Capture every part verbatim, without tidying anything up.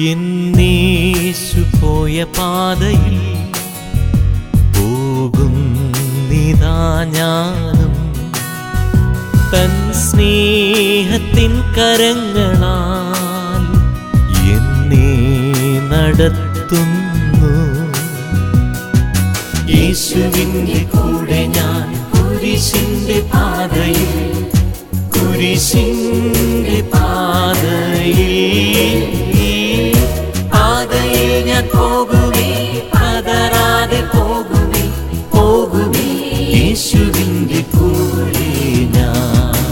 എന്നേശു പോയ പാതയിൽ പോകുന്നിതാ ഞാനും, തൻ സ്നേഹത്തിൻ കരങ്ങളാൽ എന്നെ നടത്തുന്നു. യേശുവിൻ്റെ കൂടെ ഞാൻ കുരിശിൻ്റെ പാതയിൽ, കുരിശിൻ്റെ പാതയിൽ പാതയിൽ ഞാൻ പോകുമേ, പതറാതെ പോകുമേ, പോകുമേ യേശുവിൻ്റെ കൂടെ ഞാൻ.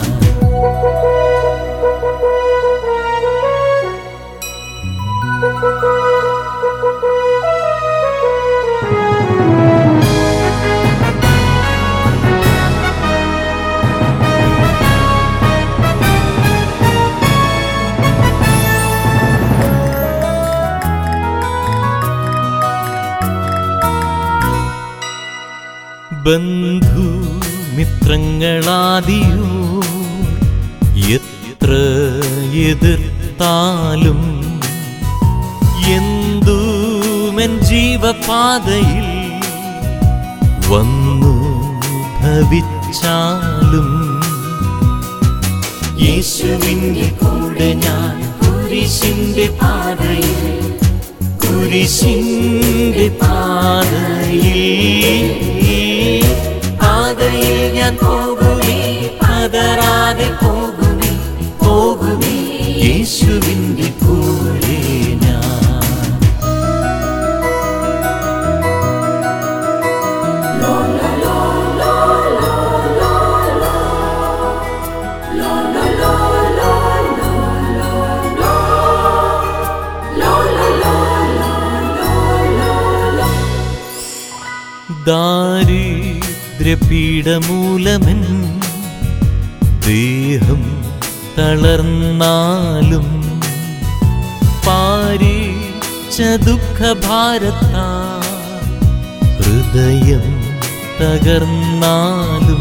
ബന്ധുമിത്രങ്ങളാദിയോ എത്ര എതിർത്താലും, എന്തുമെൻ ജീവപാതയിൽ വന്നു ഭവിച്ചാലും, യേശുവിൻ്റെ കൂടെ ഞാൻ കുരിശിൻ്റെ പാതയിൽ, കുരിശിൻ്റെ പാതയിൽ പാതയിൽ ഞാൻ പോകുമേ, പതറാതെ പോകുമേ, പോകുമേ യേശുവിൻ്റെ കൂടെ ഞാൻ. ദാരിദ്ര്യപീഡമൂലമെൻ ദേഹം തളർന്നാലും, പാരിച്ച ദുഃഖഭാരത്താൽ ഹൃദയം തകർന്നാലും,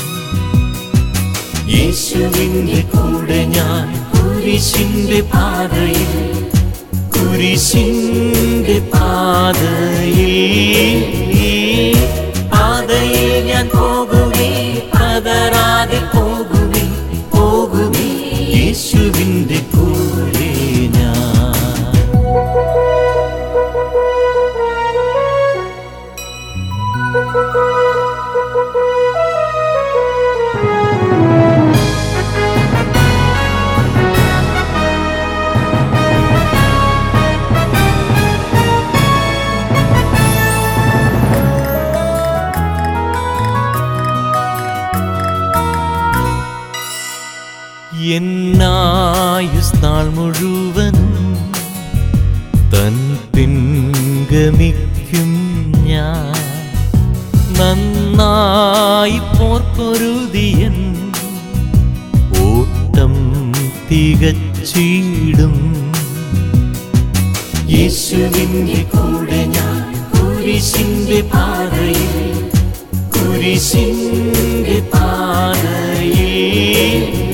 യേശുവിൻ്റെ കൂടെ ഞാൻ കുരിശിൻ്റെ പാതയിൽ, കുരിശിൻ്റെ പാതയിൽ പാതയിൽ ഞാൻ പോകുമേ, പതറാതെ പോകുമേ, പോകുമേ യേശുവിൻ്റെ കൂടെ ഞാൻ. എന്നായുസ്നാൾ മുഴുവനും തൻ പിൻഗമിക്കും ഞാൻ, നന്നായി പോർപ്പൊരുതിയൻ ഓട്ടം തികച്ചിടും. യേശുവിൻ്റെ കൂടെ ഞാൻ കുരിശിൻ്റെ പാതയിൽ, കുരിശിൻ്റെ പാതയിൽ